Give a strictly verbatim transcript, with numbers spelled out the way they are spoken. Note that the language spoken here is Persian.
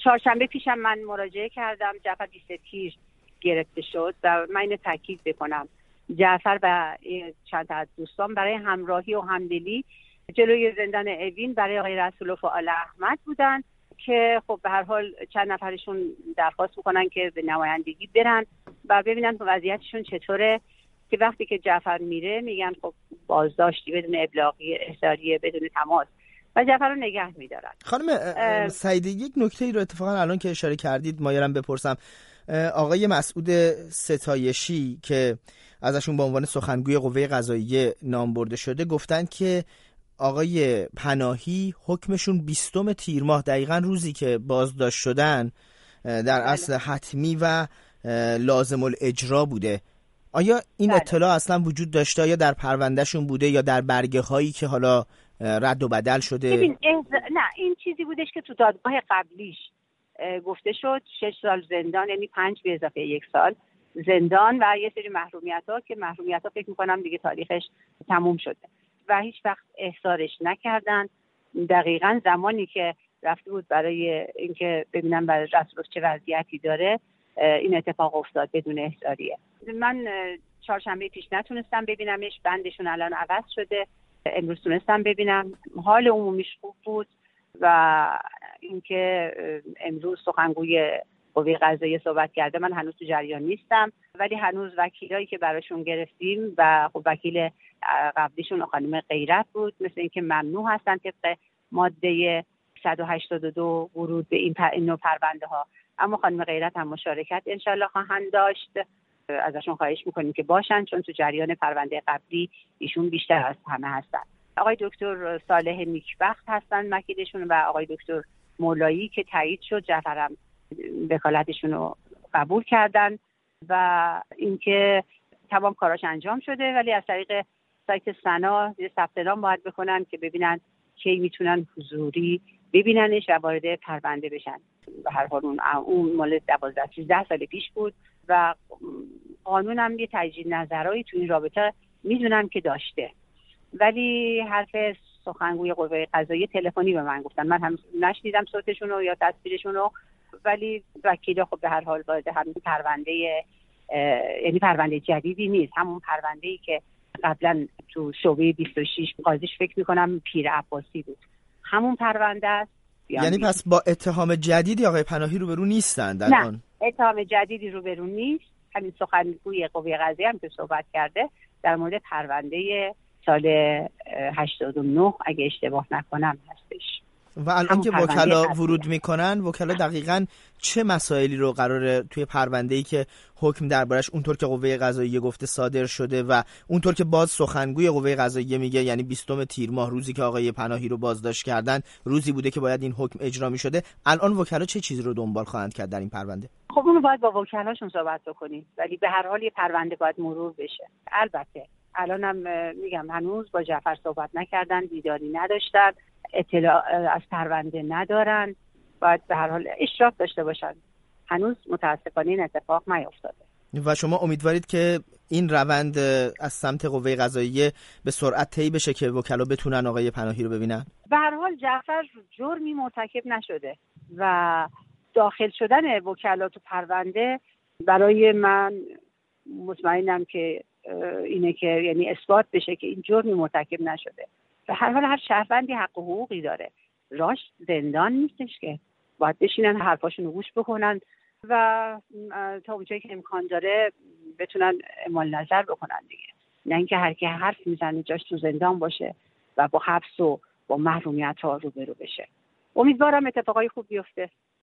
چهارشنبه پیشم من مراجعه کردم، جعفر بیست تیر گرفته شد و من اینو تاکید بکنم جعفر و چند تا از دوستان برای همراهی و همدلی جلوی زندان اوین برای آقای رسولوف و آل احمد بودن که خب به هر حال چند نفرشون درخواست میکنن که به نمایندگی برن و ببینن وضعیتشون چطوره، که وقتی که جعفر میره میگن خب بازداشتی بدون ابلاغی احضاریه بدون تماس و جعفر رو نگه میدارن. خانم سعیدی، یک نکته ای رو اتفاقا الان که اشاره کردید مایلم بپرسم. آقای مسعود ستایشی که ازشون به عنوان سخنگوی قوه قضاییه نام برده شده گفتن که آقای پناهی حکمشون بیستم تیر ماه، دقیقاً روزی که بازداشت شدن، در اصل حتمی و لازم الاجرا بوده. آیا این بله. اطلاع اصلا وجود داشته یا در پروندهشون بوده یا در برگه هایی که حالا رد و بدل شده؟ ببین احز... نه این چیزی بودش که تو دادگاه قبلیش گفته شد شش سال زندان، یعنی پنج به اضافه یک سال زندان و یه سری محرومیت ها که محرومیت ها فکر میکنم دیگه تاریخش تموم شده و هیچ وقت احضارش نکردن. دقیقاً زمانی که رفته بود برای اینکه ببینم برای رسولوف چه وضعیتی داره این اتفاق افتاد بدون احضاریه. من چهارشنبه پیش نتونستم ببینمش، بندشون الان عوض شده، امروز تونستم ببینم، حال عمومیش خوب بود و اینکه امروز سخنگوی قوه قضاییه صحبت کرده. من هنوز تو جریان نیستم ولی هنوز وکیلایی که براشون گرفتیم و خب وکیل قبلیشون خانم غیرت بود، مثل اینکه ممنوع هستن طبق ماده صد و هشتاد و دو ورود به این نوع پرونده ها، اما خانم غیرت هم مشارکت انشالله خواهند داشت. ازشون خواهش میکنیم که باشن چون تو جریان پرونده قبلی ایشون بیشتر از همه هستن. آقای دکتر صالح نیکبخت هستن وکیلشون و آقای دکتر مولایی که تایید شد، جعفرم وکالتشون رو قبول کردن و اینکه تمام کاراش انجام شده ولی از طریق سایت سنا ثبت نام باید بکنن که ببینن کی میتونن حضوری ببیننش و وارد پرونده بشن. به هر حال اون اون مال دوازده سیزده سال پیش بود و قانون هم یه تجدید نظرایی تو این رابطه میدونم که داشته، ولی حرف سخنگوی قوه قضاییه تلفنی به من گفتن، من هم نشنیدم صوتشون رو یا تصویرشون رو، ولی وکیل خب به هر حال وارد همین پرونده یعنی پرونده جدیدی نیست، همون پرونده‌ای که قبلا تو شعبه بیست و شش قاضیش فکر می‌کنم پیر عباسی بود، همون پرونده است. یعنی پس با اتهام جدیدی آقای پناهی روبرو نیستند الان؟ نه، اتهام جدیدی روبرو نیست. همین سخنگوی قوه قضاییه هم که صحبت کرده در مورد پرونده سال هشتاد و نه اگه اشتباه نکنم هستش. و الان که وکلا ورود میکنن، وکلا دقیقاً چه مسائلی رو قراره توی پرونده‌ای که حکم دربارش اونطور که قوه قضاییه گفته صادر شده و اونطور که باز سخنگوی قوه قضاییه میگه، یعنی بیستم تیر ماه روزی که آقای پناهی رو بازداشت کردن روزی بوده که باید این حکم اجرا میشده، الان وکلا چه چیزی رو دنبال خواهند کرد در این پرونده؟ خب اونو باید با وکلاشون صحبت بکنیم، ولی به هر حال یه پرونده باید مرور بشه. البته الانم میگم هنوز با جعفر صحبت نکردن، دیداری نداشتن، اطلاع از پرونده ندارن، باید به هر حال اشراف داشته باشن. هنوز متاسفانه این اتفاق نیفتاده. و شما امیدوارید که این روند از سمت قوه قضاییه به سرعت طی بشه که وکلا بتونن آقای پناهی رو ببینن؟ به هر حال جعفر جرمی مرتکب نشده و داخل شدن وکلا تو پرونده برای من مطمئنم که اینه که یعنی اثبات بشه که این جرمی مرتکب نشده. به هر حال هر شهروندی حق و حقوقی داره، راش زندان نیستش که باید بشینن حرفاشون رو گوش بکنن و تا اونجایی که امکان داره بتونن اعمال نظر بکنن دیگه، نه اینکه هر کی حرف میزنه جاش تو زندان باشه و با حبس و با محرومیت ها روبرو بشه. امیدوارم اتفاقای خوب بیفته.